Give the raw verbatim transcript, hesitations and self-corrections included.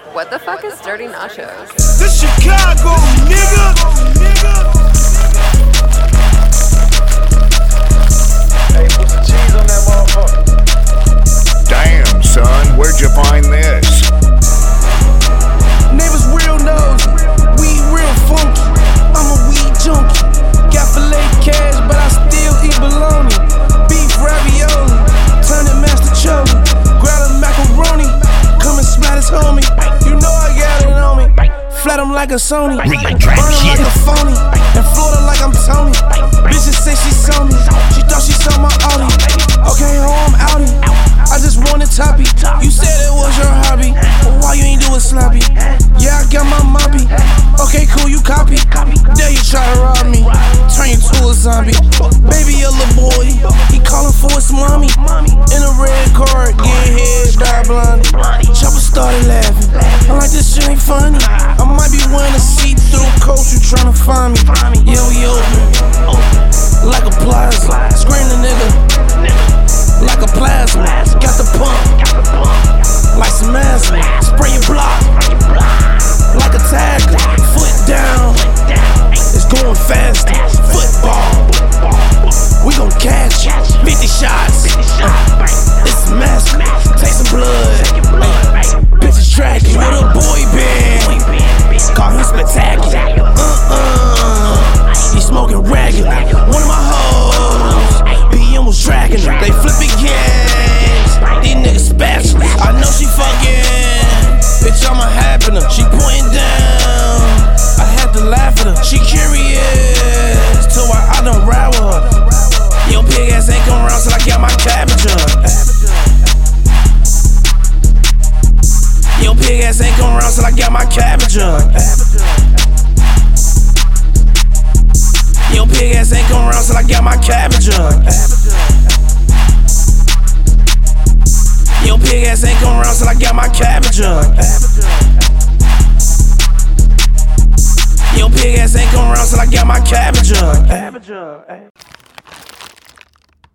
What the fuck is Dirty Nachos? This Chicago, nigga! Hey, put some cheese on that motherfucker. Damn, son, where'd you find this? Neighbors real nosy, weed real funky. I'm a weed junkie. Got filet cash, but I still eat bologna. Beef ravioli, turn it master chili. Grab a macaroni, come and splat his homie. You know I got it on me. Flat him like a Sony, burn him like a phony. In Florida like I'm Tony. Bitches say she saw me, she thought she saw my Audi. Okay, ho, I'm outie. I just wanted toppy. You said it was your hobby, but why you ain't do it sloppy? Yeah, I got my moppy. Okay, cool, you copy. Dare you try to rob me, turn you to a zombie. Baby, a little boy, he calling for his mommy. In a red car, getting head by blondie. Chopper started laughing, I'm like, this shit ain't funny. I might be wearing a see-through coat, you tryna find me. Yo, yo, like a plaza, scream the nigga, like a plasma. Got the pump, like some asthma. Spray your block, like a tagger. Foot down, it's going fast. Football, we gon' catch fifty shots. Uh, it's a mess, take some blood. Ay, bitches tracking with a boy band. Call him spectacular. Uh-uh, he smoking regular. One of my hoes, B M was dragging her. They flipping gangs, these niggas spatulas. I know she fucking, bitch, I'ma happen her. She pointing down, I had to laugh at her. She curious to why I don't ride with her. Yo, pig ass ain't come around till I got my cabbage up. Yo, pig ass ain't come around till I got my cabbage up. Yo, pig ass ain't come around till I got my cabbage up. Yo, pig ass ain't come around till I got my cabbage up. Yo, pig ass ain't come around till I got my cabbage up.